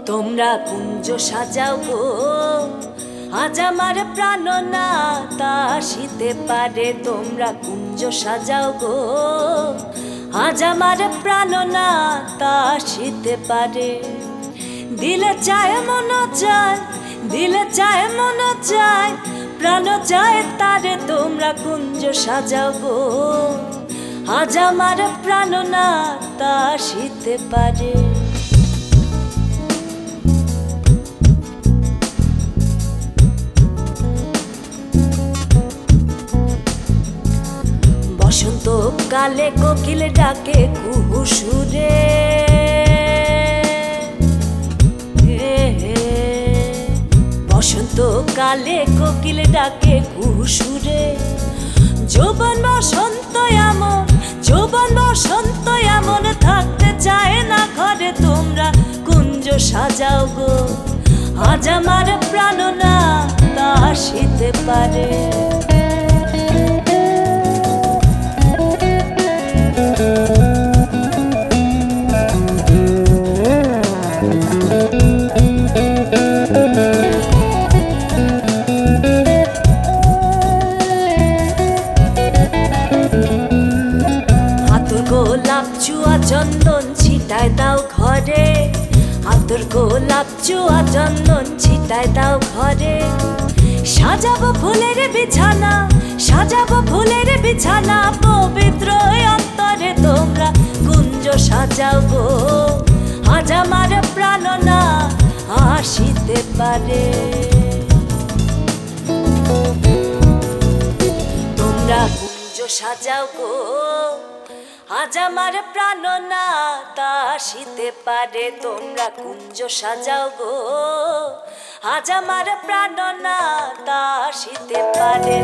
তোমরা কুঞ্জ সাজাও গো, আজ আমার প্রাণ না তা আসিতে পারে। তোমরা কুঞ্জ সাজাও গো, আজ আমার প্রাণ না তা আসিতে পারে। দিলে চায় মন চায়, দিলে চায় মন চায়, প্রাণ চায় তারে। তোমরা কুঞ্জ সাজাও গো, আজ আমার প্রাণ না তা আসিতে পারে। বসন্ত কালে কোকিল ডাকে কুহু সুরে, বসন্ত কালে কোকিল ডাকে কুহু সুরে। যৌবন বসন্ত এমন, যৌবন বসন্ত এমন, থাকতে চায় না ঘরে। তোমরা কুঞ্জ সাজাও গো, আজ আমার প্রাণ না তা আসিতে পারে। গোলাপ চুয়া চন্দন ছিটায় দাও ঘরে, আতর গোলাপ চুয়া চন্দন ছিটায় দাও ঘরে। সাজাবো ফুলের বিছানা, সাজাবো ফুলের বিছানা, পবিত্র অন্তরে। তোমরা কুঞ্জ সাজাও গো, আজ আমার প্রাণ না আসিতে পারে। তোমরা কুঞ্জ সাজাও গো, আজ আমার প্রাণ না তা আসিতে পারে। তোমরা কুঞ্জ সাজাও গো, আজ আমার প্রাণ না তা আসিতে পারে।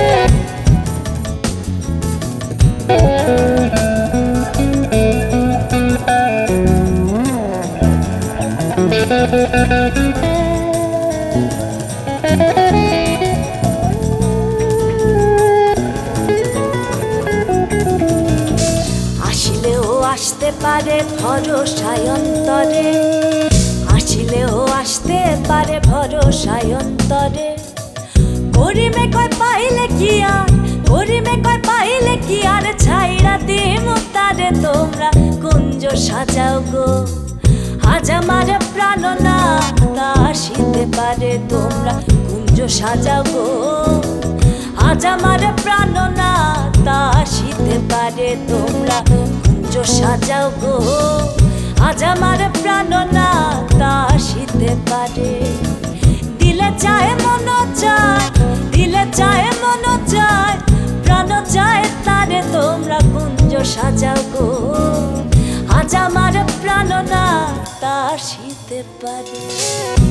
আসতে পারে ভরসায় অন্তরে, আসিলেও আসতে পারে ভরসায় অন্তরে। গরিমে কয় পাইলে কি আর, গরিমে কয় পাইলে কি আর, ছাইরা দিমু তারে। তোমরা কুঞ্জ সাজাও গো, আজ আমার প্রাণ না তা আসিতে পারে। তোমরা কুঞ্জ সাজাও গো, আজ আমার প্রাণ না তা আসিতে পারে। তোমরা কুঞ্জ সাজাও গো, আজ আমার প্রাণ না তা আসিতে পারে। দিলে চায় মন চায়, দিলে চায় মন চায়, প্রাণ চায় তারে। তোমরা কুঞ্জ সাজাও গো, আজ আমার প্রাণ না তা আসিতে পারে।